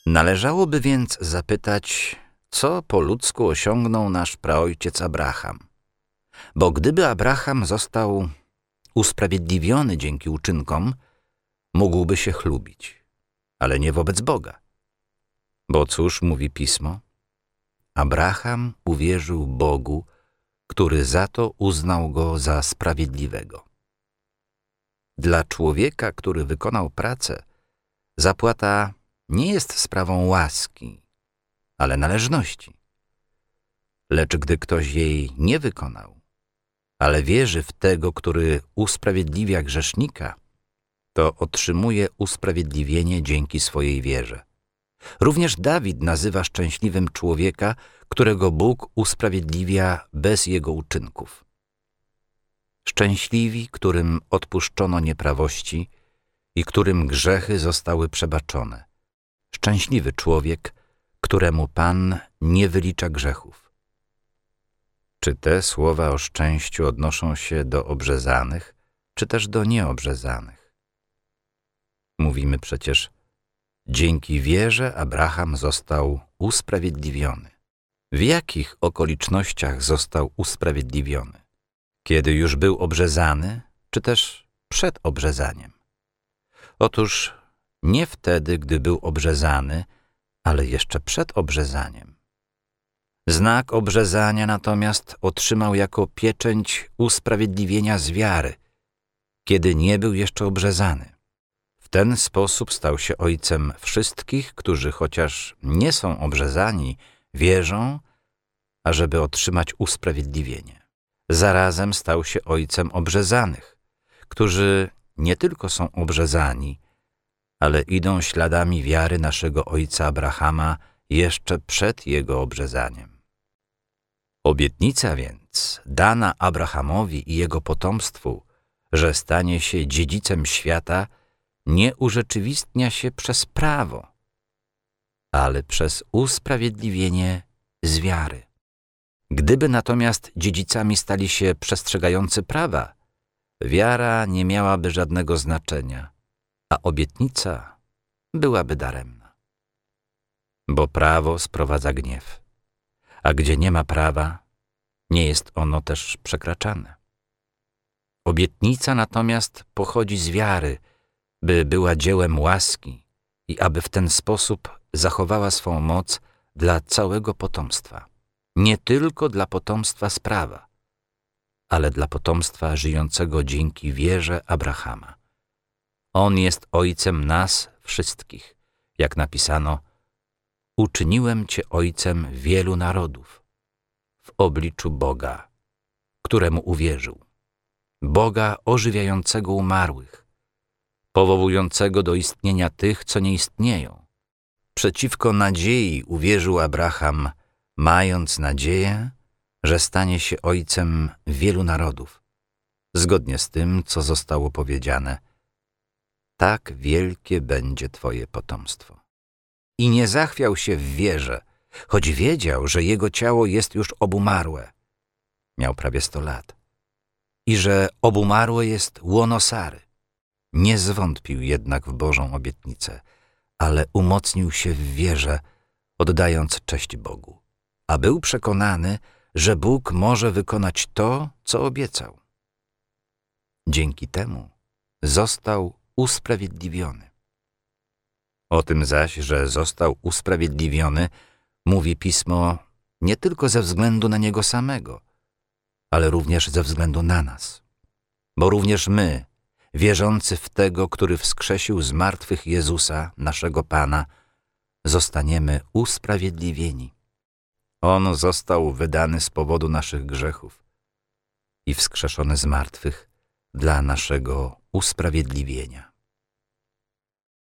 Należałoby więc zapytać, co po ludzku osiągnął nasz praojciec Abraham. Bo gdyby Abraham został usprawiedliwiony dzięki uczynkom, mógłby się chlubić, ale nie wobec Boga. Bo cóż mówi Pismo? Abraham uwierzył Bogu, który za to uznał go za sprawiedliwego. Dla człowieka, który wykonał pracę, zapłata nie jest sprawą łaski, ale należności. Lecz gdy ktoś jej nie wykonał, ale wierzy w tego, który usprawiedliwia grzesznika, to otrzymuje usprawiedliwienie dzięki swojej wierze. Również Dawid nazywa szczęśliwym człowieka, którego Bóg usprawiedliwia bez jego uczynków. Szczęśliwi, którym odpuszczono nieprawości i którym grzechy zostały przebaczone. Szczęśliwy człowiek, któremu Pan nie wylicza grzechów. Czy te słowa o szczęściu odnoszą się do obrzezanych, czy też do nieobrzezanych? Mówimy przecież, dzięki wierze Abraham został usprawiedliwiony. W jakich okolicznościach został usprawiedliwiony? Kiedy już był obrzezany, czy też przed obrzezaniem? Otóż nie wtedy, gdy był obrzezany, ale jeszcze przed obrzezaniem. Znak obrzezania natomiast otrzymał jako pieczęć usprawiedliwienia z wiary, kiedy nie był jeszcze obrzezany. W ten sposób stał się ojcem wszystkich, którzy chociaż nie są obrzezani, wierzą, ażeby otrzymać usprawiedliwienie. Zarazem stał się ojcem obrzezanych, którzy nie tylko są obrzezani, ale idą śladami wiary naszego ojca Abrahama jeszcze przed jego obrzezaniem. Obietnica więc dana Abrahamowi i jego potomstwu, że stanie się dziedzicem świata, nie urzeczywistnia się przez prawo, ale przez usprawiedliwienie z wiary. Gdyby natomiast dziedzicami stali się przestrzegający prawa, wiara nie miałaby żadnego znaczenia, a obietnica byłaby daremna. Bo prawo sprowadza gniew, a gdzie nie ma prawa, nie jest ono też przekraczane. Obietnica natomiast pochodzi z wiary, by była dziełem łaski i aby w ten sposób zachowała swą moc dla całego potomstwa. Nie tylko dla potomstwa z prawa, ale dla potomstwa żyjącego dzięki wierze Abrahama. On jest ojcem nas wszystkich, jak napisano: uczyniłem cię ojcem wielu narodów w obliczu Boga, któremu uwierzył. Boga ożywiającego umarłych, powołującego do istnienia tych, co nie istnieją. Przeciwko nadziei uwierzył Abraham, mając nadzieję, że stanie się ojcem wielu narodów, zgodnie z tym, co zostało powiedziane: tak wielkie będzie twoje potomstwo. I nie zachwiał się w wierze, choć wiedział, że jego ciało jest już obumarłe. Miał prawie 100 lat. I że obumarłe jest łono Sary. Nie zwątpił jednak w Bożą obietnicę, ale umocnił się w wierze, oddając cześć Bogu, a był przekonany, że Bóg może wykonać to, co obiecał. Dzięki temu został usprawiedliwiony. O tym zaś, że został usprawiedliwiony, mówi Pismo nie tylko ze względu na Niego samego, ale również ze względu na nas. Bo również my, wierzący w Tego, który wskrzesił z martwych Jezusa, naszego Pana, zostaniemy usprawiedliwieni. On został wydany z powodu naszych grzechów i wskrzeszony z martwych dla naszego usprawiedliwienia.